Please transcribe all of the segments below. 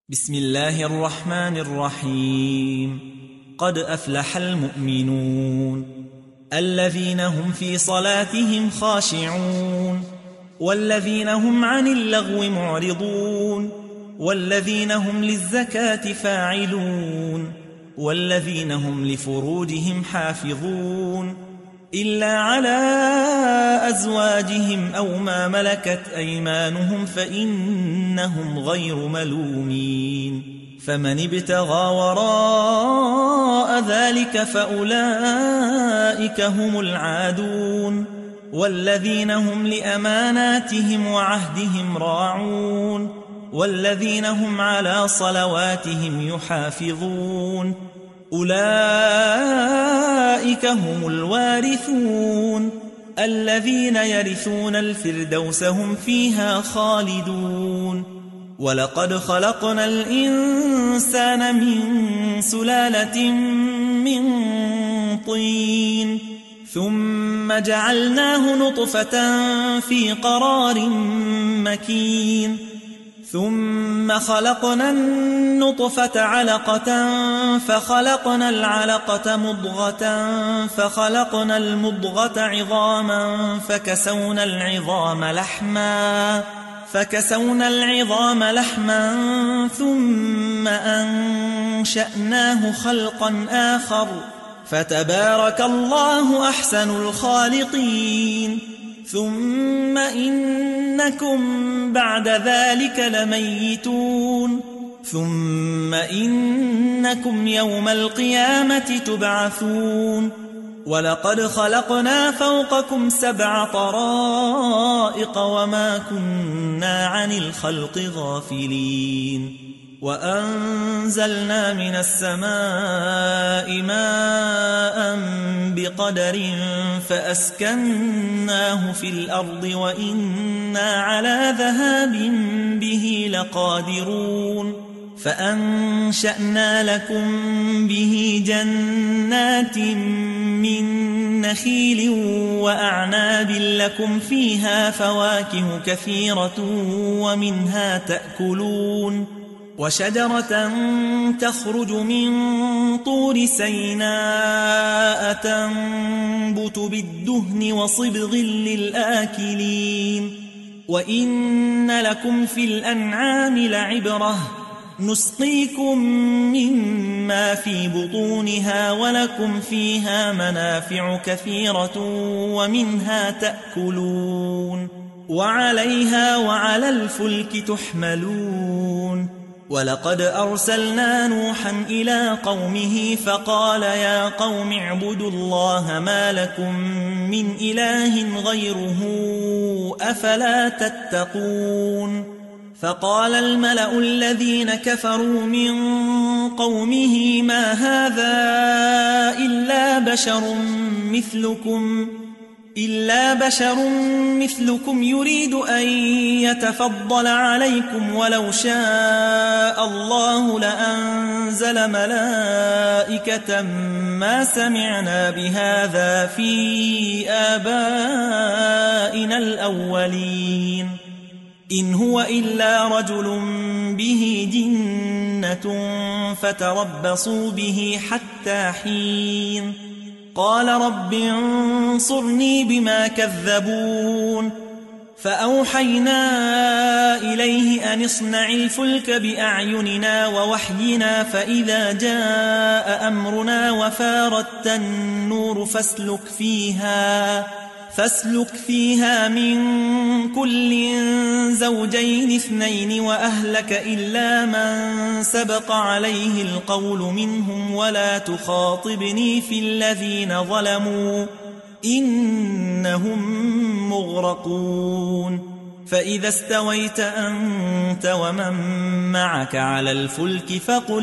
بسم الله الرحمن الرحيم. قد أفلح المؤمنون الذين هم في صلاتهم خاشعون والذين هم عن اللغو معرضون والذين هم للزكاة فاعلون والذين هم لفروجهم حافظون إلا على أزواجهم أو ما ملكت أيمانهم فإنهم غير ملومين. فمن ابتغى وراء ذلك فأولئك هم العادون والذين هم لأماناتهم وعهدهم راعون والذين هم على صلواتهم يحافظون أولئك هم الوارثون الذين يرثون الفردوس هم فيها خالدون. ولقد خلقنا الإنسان من سلالة من طين ثم جعلناه نطفة في قرار مكين ثم خلقنا النطفة علقة فخلقنا العلقة مضغة فخلقنا المضغة عظاما فكسونا العظام لحما ثم أنشأناه خلقا آخر فتبارك الله أحسن الخالقين. ثم إنكم بعد ذلك لميتون ثم إنكم يوم القيامة تبعثون. ولقد خلقنا فوقكم 7 طرائق وما كنا عن الخلق غافلين. وأنزلنا من السماء ماء بقدر فأسكناه في الأرض وإنا على ذهاب به لقادرون. فأنشأنا لكم به جنات من نخيل وأعناب لكم فيها فواكه كثيرة ومنها تأكلون وشجرة تخرج من طور سيناء تنبت بالدهن وصبغ للآكلين. وإن لكم في الأنعام لعبرة نسقيكم مما في بطونها ولكم فيها منافع كثيرة ومنها تأكلون وعليها وعلى الفلك تحملون. ولقد أرسلنا نوحا إلى قومه فقال يا قوم اعبدوا الله ما لكم من إله غيره أفلا تتقون. فقال الملأ الذين كفروا من قومه ما هذا إلا بشر مثلكم يريد أن يتفضل عليكم ولو شاء الله لأنزل ملائكة ما سمعنا بهذا في آبائنا الأولين إن هو إلا رجل به جنة فتربصوا به حتى حين. قال رب انصرني بما كذبون. فأوحينا إليه أن اصنع الفلك بأعيننا ووحينا فإذا جاء أمرنا وفارت النور فاسلك فيها من كل زوجين 2 وأهلك إلا من سبق عليه القول منهم ولا تخاطبني في الذين ظلموا إنهم مغرقون. فإذا استويت أنت ومن معك على الفلك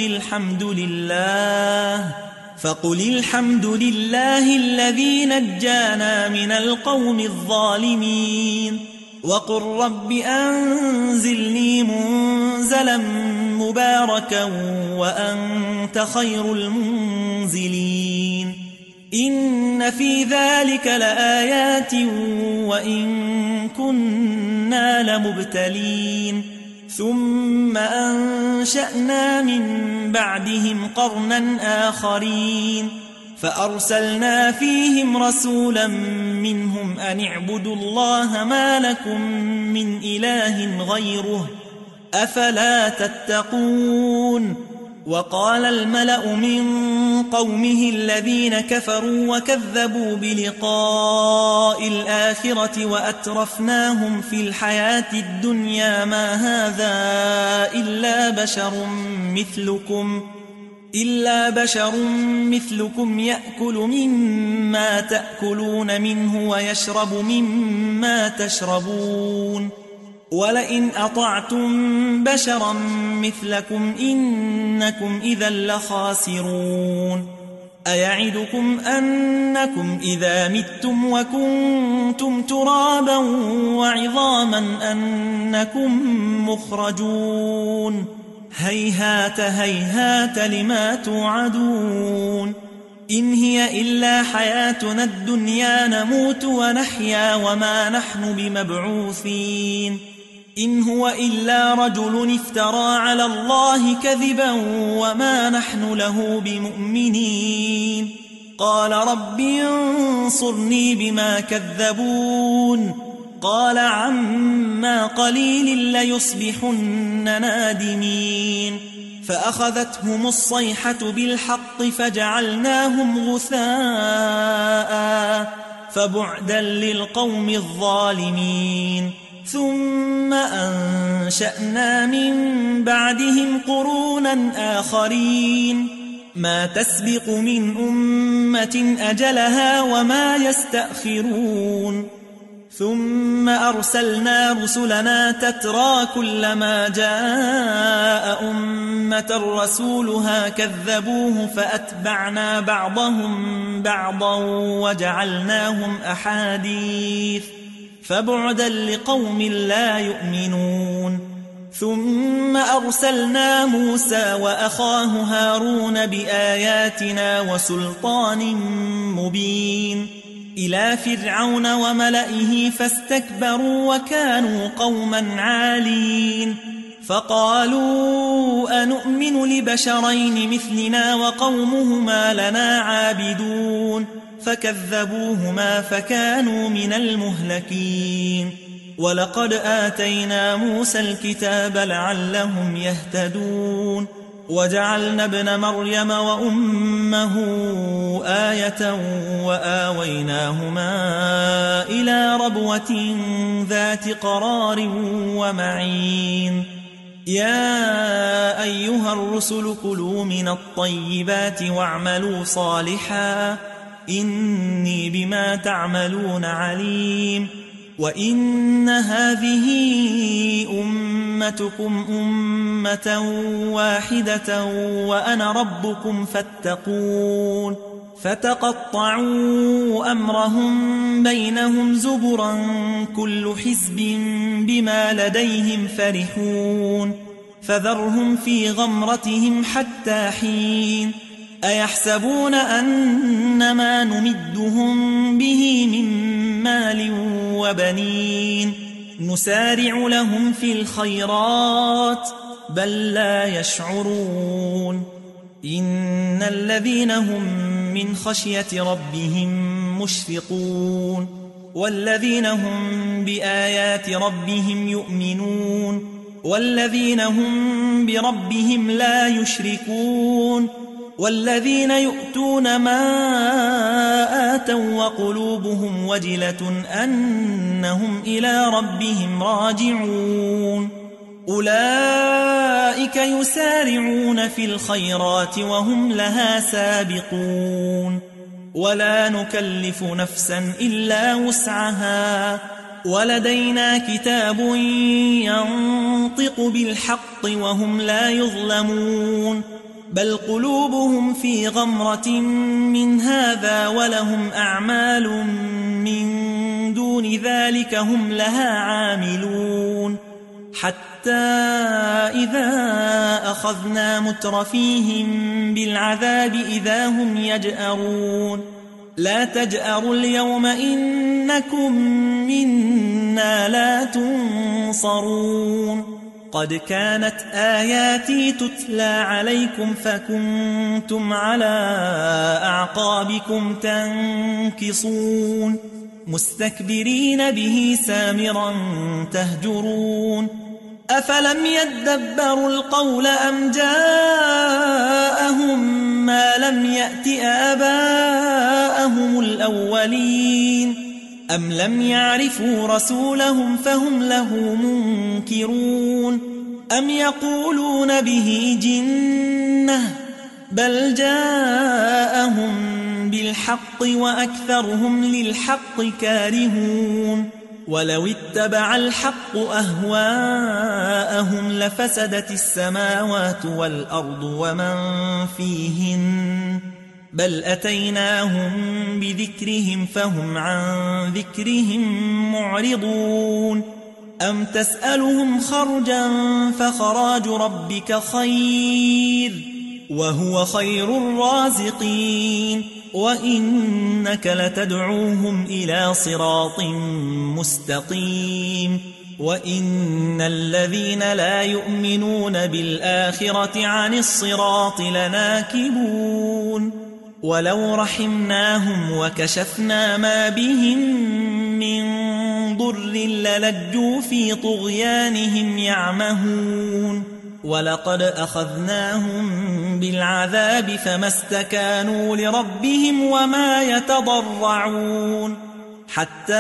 فقل الحمد لله الذي نجانا من القوم الظالمين. وقل رب أنزلني منزلا مباركا وأنت خير المنزلين. إن في ذلك لآيات وإن كنا لمبتلين. ثم أنشأنا من بعدهم قرنا آخرين فأرسلنا فيهم رسولا منهم أن اعبدوا الله ما لكم من إله غيره أفلا تتقون. وقال الملأ من قومه الذين كفروا وكذبوا بلقاء الآخرة وأترفناهم في الحياة الدنيا ما هذا إلا بشر مثلكم يأكل مما تأكلون منه ويشرب مما تشربون ولئن أطعتم بشرا مثلكم إنكم إذا لخاسرون. أيعدكم أنكم إذا متم وكنتم ترابا وعظاما أنكم مخرجون هيهات هيهات لما توعدون. إن هي إلا حياتنا الدنيا نموت ونحيا وما نحن بمبعوثين. إن هو إلا رجل افترى على الله كذبا وما نحن له بمؤمنين. قال رب انصرني بما كذبون. قال عما قليل ليصبحن نادمين. فأخذتهم الصيحة بالحق فجعلناهم غثاء فبعدا للقوم الظالمين. ثم أنشأنا من بعدهم قرونا آخرين ما تسبق من أمة أجلها وما يستأخرون. ثم أرسلنا رسلنا تترى كلما جاء أمة رسولها كذبوه فأتبعنا بعضهم بعضا وجعلناهم أحاديث فبعدا لقوم لا يؤمنون. ثم أرسلنا موسى وأخاه هارون بآياتنا وسلطان مبين إلى فرعون وملئه فاستكبروا وكانوا قوما عالين. فقالوا أنؤمن لبشرين مثلنا وقومهما لنا عابدون فكذبوهما فكانوا من المهلكين. ولقد آتينا موسى الكتاب لعلهم يهتدون. وجعلنا ابن مريم وأمه آية وآويناهما إلى ربوة ذات قرار ومعين. يا أيها الرسل كلوا من الطيبات واعملوا صالحا إني بما تعملون عليم. وإن هذه أمتكم أمة واحدة وأنا ربكم فاتقون. فتقطعوا أمرهم بينهم زبرا كل حزب بما لديهم فرحون. فذرهم في غمرتهم حتى حين. أيحسبون أنما نمدهم به من مال وبنين نسارع لهم في الخيرات بل لا يشعرون. إن الذين هم من خشية ربهم مشفقون والذين هم بآيات ربهم يؤمنون والذين هم بربهم لا يشركون والذين يؤتون ما آتوا وقلوبهم وجلة أنهم إلى ربهم راجعون. أولئك يسارعون في الخيرات وهم لها سابقون. ولا نكلف نفسا إلا وسعها ولدينا كتاب ينطق بالحق وهم لا يظلمون. بل قلوبهم في غمرة من هذا ولهم أعمال من دون ذلك هم لها عاملون. حتى إذا أخذنا مترفيهم بالعذاب إذا هم يجأرون. لا تجأروا اليوم إنكم منا لا تنصرون. قد كانت آياتي تتلى عليكم فكنتم على أعقابكم تنكصون مستكبرين به سامرا تهجرون أفلم يدبروا القول أم جاءهم ما لم يأت آباءهم الأولين أم لم يعرفوا رسولهم فهم له منكرون أم يقولون به جنة بل جاءهم بالحق وأكثرهم للحق كارهون ولو اتبع الحق أهواءهم لفسدت السماوات والأرض ومن فيهن بل أتيناهم بذكرهم فهم عن ذكرهم معرضون أم تسألهم خرجا فخراج ربك خير وهو خير الرازقين وإنك لتدعوهم إلى صراط مستقيم وإن الذين لا يؤمنون بالآخرة عن الصراط لناكبون ولو رحمناهم وكشفنا ما بهم من ضر للجوا في طغيانهم يعمهون ولقد أخذناهم بالعذاب فما استكانوا لربهم وما يتضرعون حتى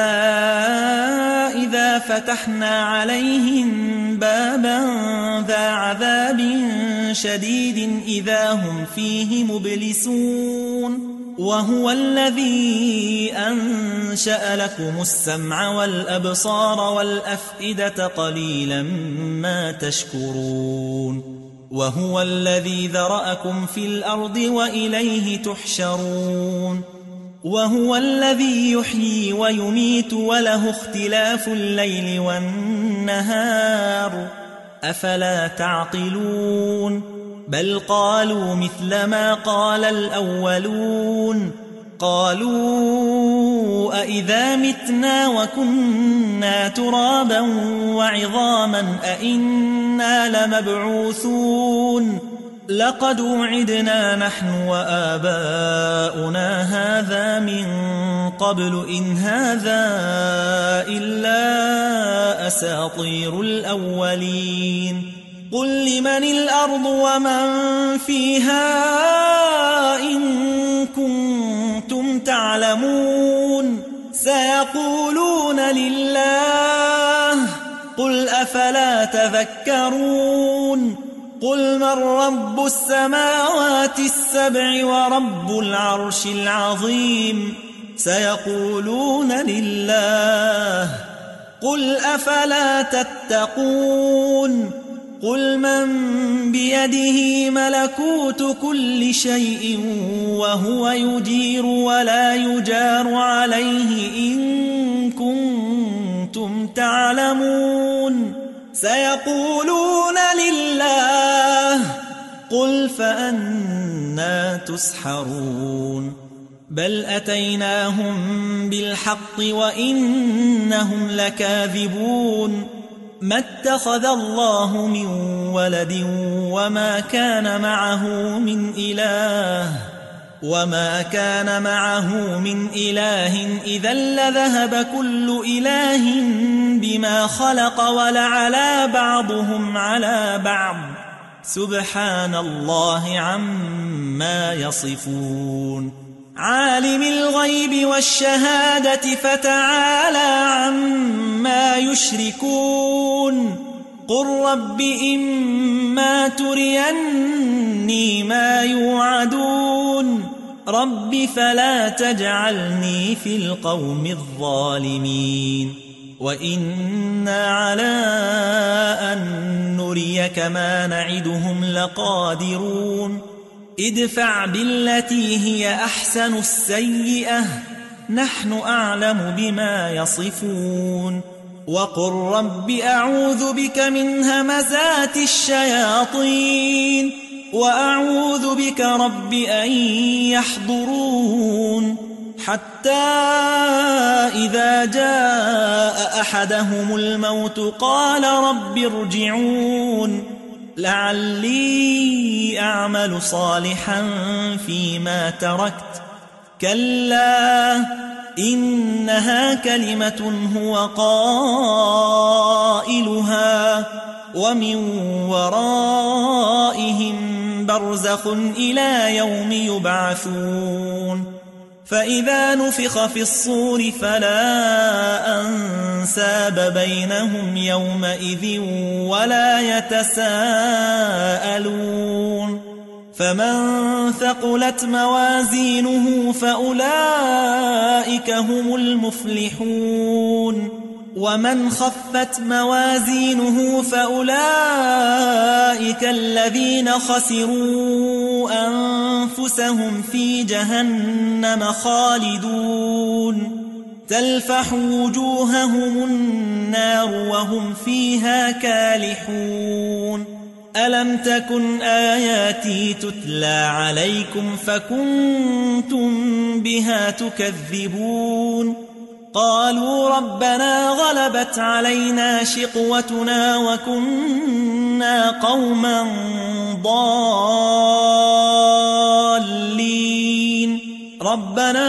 إذا فتحنا عليهم بابا ذا عذاب شديد إذا هم فيه مبلسون وهو الذي أنشأ لكم السمع والأبصار والأفئدة قليلا ما تشكرون وهو الذي ذرأكم في الأرض وإليه تحشرون وهو الذي يحيي ويميت وله اختلاف الليل والنهار أفلا تعقلون بل قالوا مثل ما قال الأولون قالوا أئذا متنا وكنا ترابا وعظاما أئنا لمبعوثون لقد وعدنا نحن وآباؤنا هذا من قبل إن هذا إلا أساطير الأولين قل لمن الأرض ومن فيها إن كنتم تعلمون سيقولون لله قل أفلا تذكرون قل من رب السماوات السبع ورب العرش العظيم سيقولون لله قل أفلا تتقون قل من بيده ملكوت كل شيء وهو يجير ولا يجار عليه إن كنتم تعلمون سيقولون لله قل فأنى تسحرون بل أتيناهم بالحق وإنهم لكاذبون ما اتخذ الله من ولد وما كان معه من إله إذا لذهب كل إله بما خلق ولعلى بعضهم على بعض سبحان الله عما يصفون عالم الغيب والشهادة فتعالى عما يشركون قل رب إما تريني ما يوعدون رب فلا تجعلني في القوم الظالمين وإنا على أن نريك ما نعدهم لقادرون ادفع بالتي هي أحسن السيئة نحن أعلم بما يصفون وقل رب أعوذ بك من همزات الشياطين وأعوذ بك رب أن يحضرون حتى إذا جاء أحدهم الموت قال رب ارجعون لعلي أعمل صالحا فيما تركت كلا إنها كلمة هو قائلها ومن ورائهم برزخ إلى يوم يبعثون فإذا نفخ في الصور فلا أنساب بينهم يومئذ ولا يتساءلون فمن ثقلت موازينه فأولئك هم المفلحون ومن خفت موازينه فأولئك الذين خسروا أنفسهم في جهنم خالدون تلفح وجوههم النار وهم فيها كالحون ألم تكن آياتي تتلى عليكم فكنتم بها تكذبون قالوا ربنا غلبت علينا شقوتنا وكنا قوما ضالين ربنا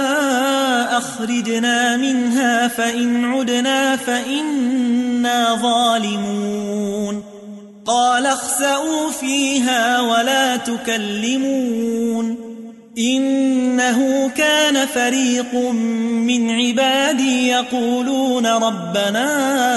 أخرجنا منها فإن عدنا فإنا ظالمون قال اخسئوا فيها ولا تكلمون إنه كان فريق من عبادي يقولون ربنا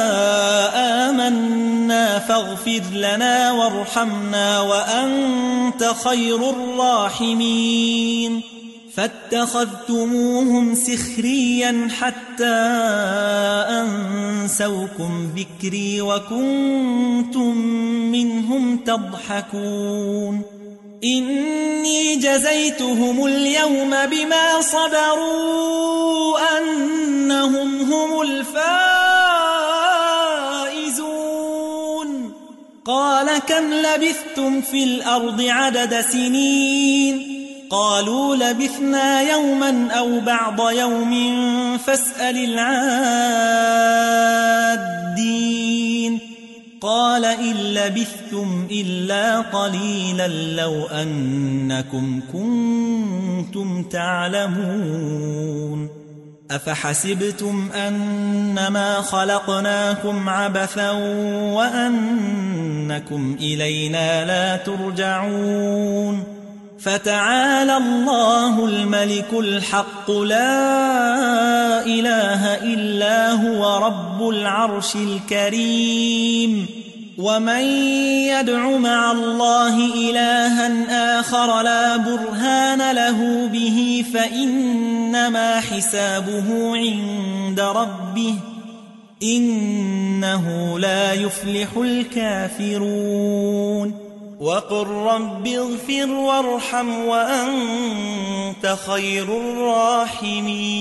آمنا فاغفر لنا وارحمنا وأنت خير الراحمين فاتخذتموهم سخريا حتى أنسوكم ذكري وكنتم منهم تضحكون إني جزيتهم اليوم بما صبروا أنهم هم الفائزون قال كم لبثتم في الأرض عدد سنين قالوا لبثنا يوما أو بعض يوم فاسأل العادين قال إن لبثتم إلا قليلا لو أنكم كنتم تعلمون أفحسبتم أنما خلقناكم عبثا وأنكم إلينا لا ترجعون فتعالى الله الملك الحق لا إله إلا هو رب العرش الكريم ومن يدع مع الله إلها آخر لا برهان له به فإنما حسابه عند ربه إنه لا يفلح الكافرون وقل رب اغفر وارحم وأنت خير الراحمين